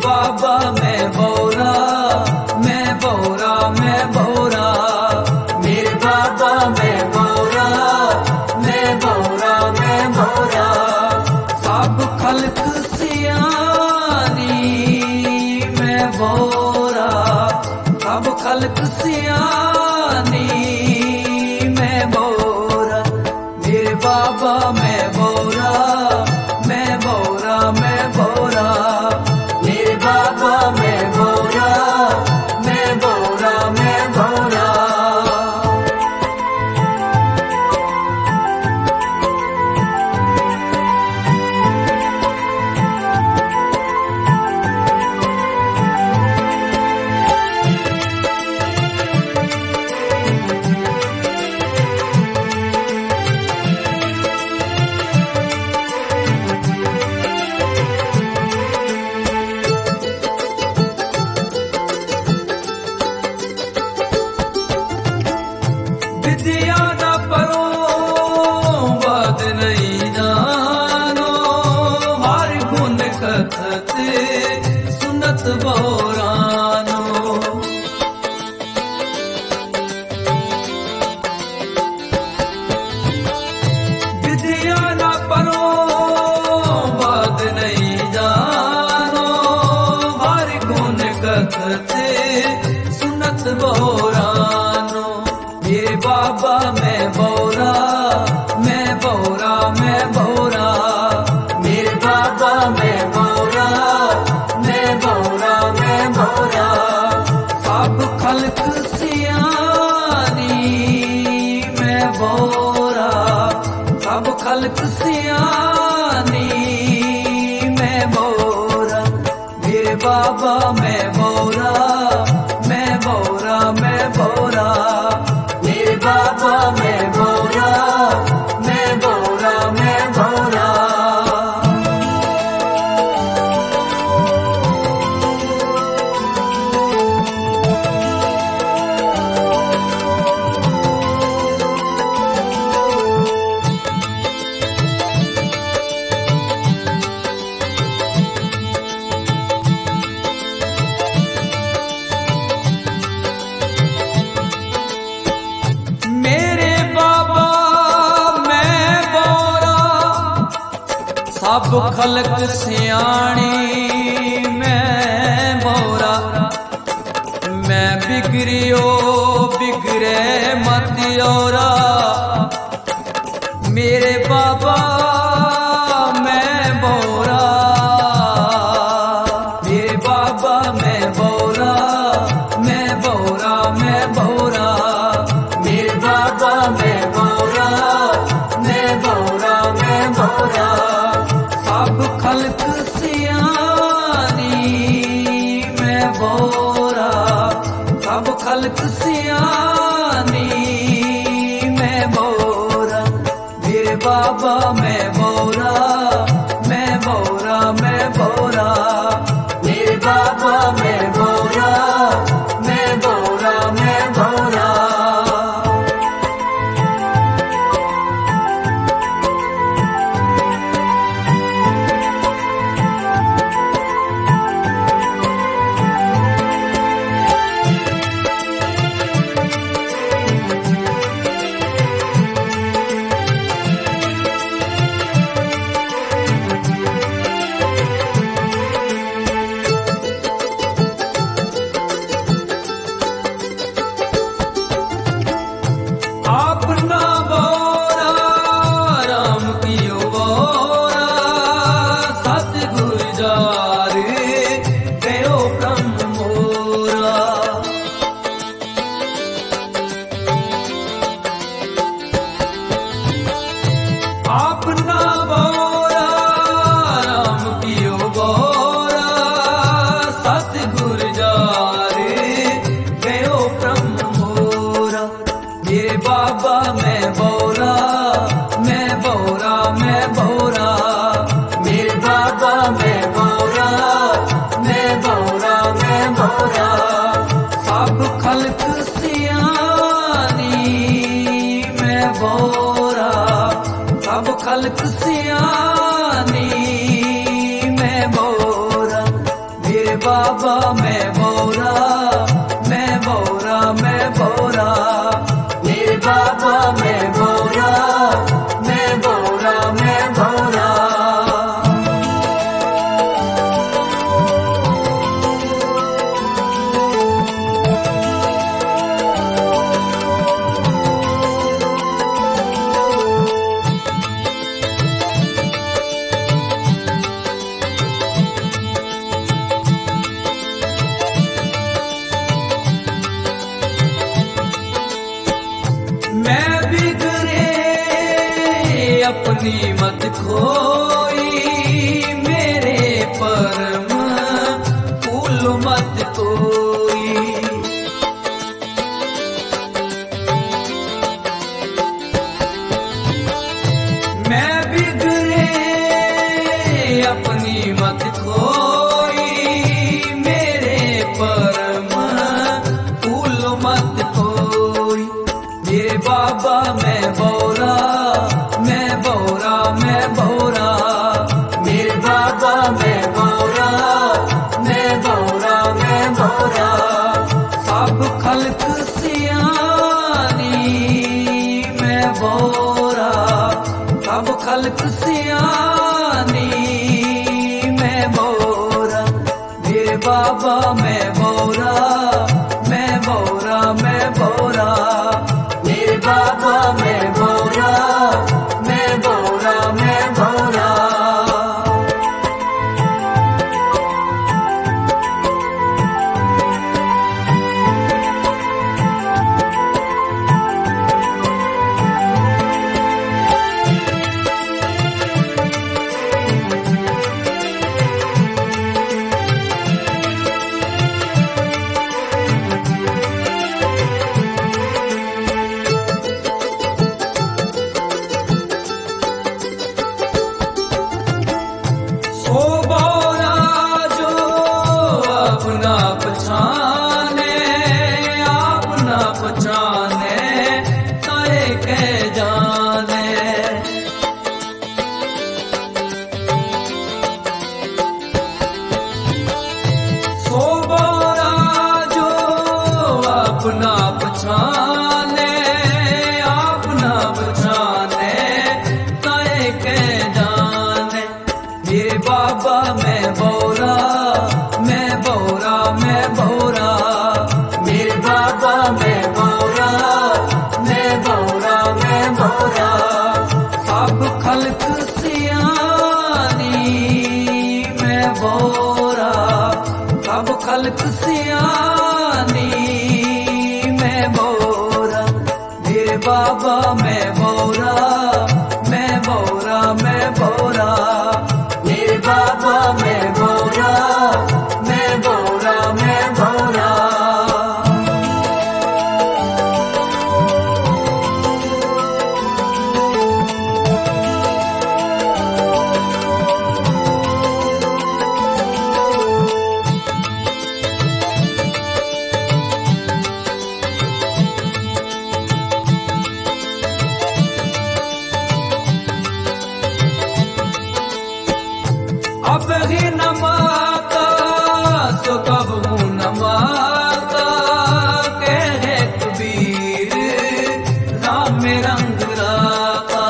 बाबा मैं बोरा, मैं बोरा, मैं बोरा, मेरे बाबा मैं बोरा, मैं बोरा, मैं बोरा। सब खल्क सियानी मैं बोरा, सब खल्क सियानी मैं बोरा, मेरे बाबा मैं बोरा, मैं बोरा, मैं बोरा, मेरे बाबा मैं बोरा, मैं बोरा, मैं बोरा। विद्या न परो बात नहीं जानो, हर गुण कथत सुनत बोरानो। विद्या न परो बात नहीं जानो, हर गुण कथत सुनत बोरानो। मेरे बाबा मैं बोरा, मैं बोरा, मैं बोरा, मेरे बाबा मैं बोरा, मैं बोरा, मैं बोरा। सब खल्क सियानी मैं बोरा, सब खल्क सियानी मैं बोरा, मेरे बाबा मैं बोरा, मैं बोरा, मैं बोरा, मेरे बाबा मैं बोरा, मैं बोरा, मैं बोरा। मेरे बाबा मैं बोरा, सब खल्क सियाणी मैं बोरा। मैं बिगड़ियो बिगड़े मत औरा, मेरे बाबा मैं बोरा, मेरे बाबा मैं बोरा, मैं बोरा, मैं बोरा, मेरे बाबा मैं बोरा, मैं बोरा, मैं बोरा। सब खल्क सियानी मैं बोरा, सब खल्क सियानी मैं बोरा, मेरे बाबा मैं बोरा, मैं बोरा, मैं बोरा, मेरे बाबा मैं बोरा, मैं बोरा, मैं बोरा। अपना बोरा राम कियो बोरा, सतगुर जार गयो ब्रह्म मोरा। अपना बोरा राम कियो बोरा, सतगुर जार गयो ब्रह्म मोरा। मेरे बाबा मैं बोरा, मैं बोरा, मैं बोरा, मेरे बाबा मैं बोरा, मैं बोरा, मैं बोरा। सब खल्क सियानी मैं बोरा, सब खल्क सियानी मैं बोरा, मेरे बाबा मैं बोरा, मैं बोरा, मैं बोरा, मेरे बाबा मैं बोरा, मैं बोरा, मैं बोरा। मैं बिगड़े अपनी मत खोई, मेरे परम फूल मत कोई। मैं बिगड़े अपनी मत खोई, मेरे परम फूल मत कोई। मेरे बाबा मैं बोरा, मैं बोरा, मैं बोरा, मेरे बाबा मैं बोरा, मैं बोरा, मैं बोरा। सब खल्क सियानी मैं बोरा, सब खल्क सियानी मैं बोरा। मेरे बाबा मैं बोरा, मैं बोरा, मैं बोरा, मेरे बाबा मैं बोरा, मैं बोरा, मैं बोरा। ओ बोरा जो अपना पछाने, अपना पछाने काहे के जाने। ओ बोरा जो अपना पछाने, अपना पछाने काहे के जाने। मेरे बाबा मैं बोरा, मैं बोरा, मैं बोरा, मेरे बाबा मैं बोरा, मैं बोरा, मैं बोरा। सब खल्क सियानी मैं बोरा, सब खल्क सियानी मैं बोरा। मेरे बाबा मैं बोरा, मैं बोरा, मैं बोरा, मेरे बाबा मैं बोरा, मैं बोरा, मैं बोरा। अब ही न माता सो कब न माता, कहे कबीर राम में रंग राता।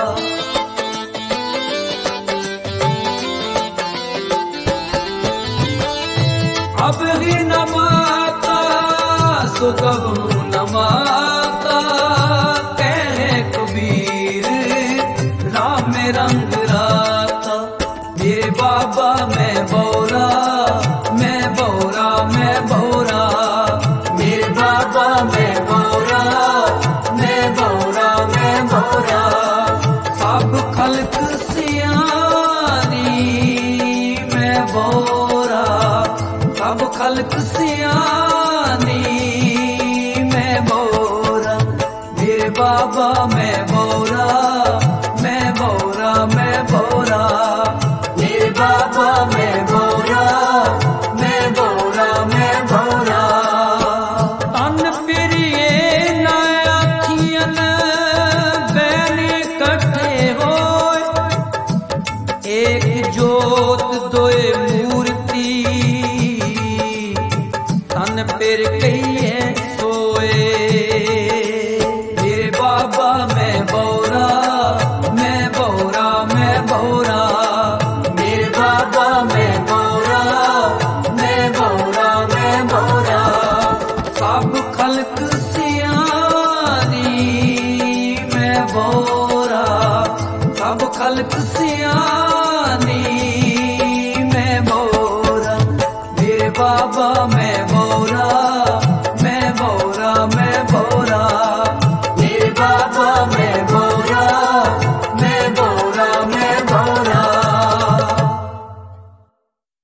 अब ही न माता सो कब न माता, कहे कबीर राम में रंग राता। मेरे बाबा मैं बोरा, मैं बोरा, मैं बोरा, मेरे बाबा मैं बोरा, मैं बोरा, मैं बोरा। सब खल्क सियानी मैं बोरा, सब खल्क सियानी मैं बोरा। मेरे बाबा मैं बोरा, मैं बोरा, मैं बोरा, मेरे बाबा मैं